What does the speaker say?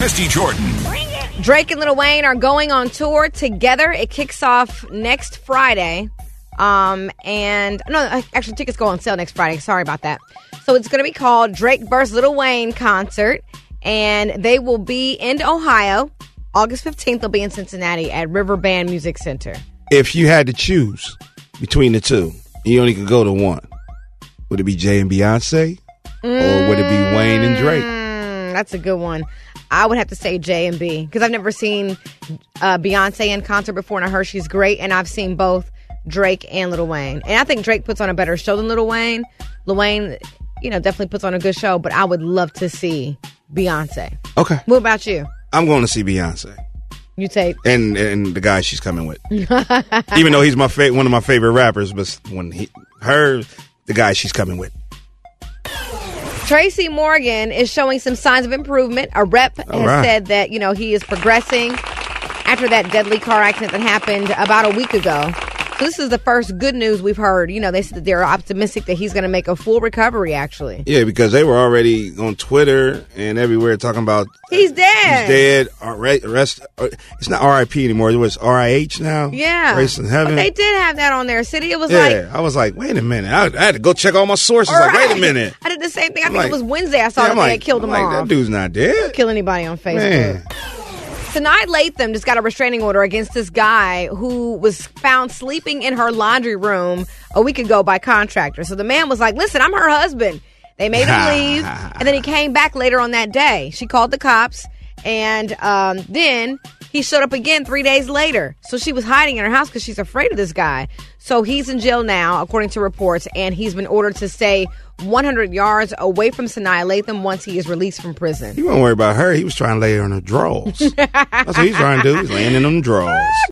Misty Jordan. Drake and Lil Wayne are going on tour together. It kicks off next Friday. Actually, tickets go on sale next Friday. Sorry about that. So it's going to be called Drake vs. Lil Wayne Concert. And they will be in Ohio. August 15th, they'll be in Cincinnati at Riverband Music Center. If you had to choose between the two, you only could go to one. Would it be Jay and Beyonce? Or would it be Wayne and Drake? That's a good one. I would have to say J and B because I've never seen Beyonce in concert before, and I heard she's great, and I've seen both Drake and Lil Wayne. And I think Drake puts on a better show than Lil Wayne. Lil Wayne, definitely puts on a good show, but I would love to see Beyonce. Okay. What about you? I'm going to see Beyonce. You take and the guy she's coming with. Even though he's one of my favorite rappers, but the guy she's coming with. Tracy Morgan is showing some signs of improvement. A rep has said that, he is progressing after that deadly car accident that happened about a week ago. So this is the first good news we've heard. They said that they're optimistic that he's going to make a full recovery, actually. Yeah, because they were already on Twitter and everywhere talking about... He's dead. It's not R.I.P. anymore. It was R.I.H. now. Yeah. Race in Heaven. But they did have that on there, City. It was I was like, wait a minute. I had to go check all my sources. Right. Like, wait a minute. I did the same thing. I think it was Wednesday I saw that they had killed him off. That dude's not dead. Don't kill anybody on Facebook. Man. Sanaa Lathan just got a restraining order against this guy who was found sleeping in her laundry room a week ago by contractors. So the man was like, listen, I'm her husband. They made him leave, and then he came back later on that day. She called the cops, and then he showed up again 3 days later. So she was hiding in her house because she's afraid of this guy. So he's in jail now, according to reports, and he's been ordered to stay 100 yards away from Sanaa Lathan once he is released from prison. He wasn't worried about her. He was trying to lay her in her drawers. That's what he's trying to do. He's laying in them drawers.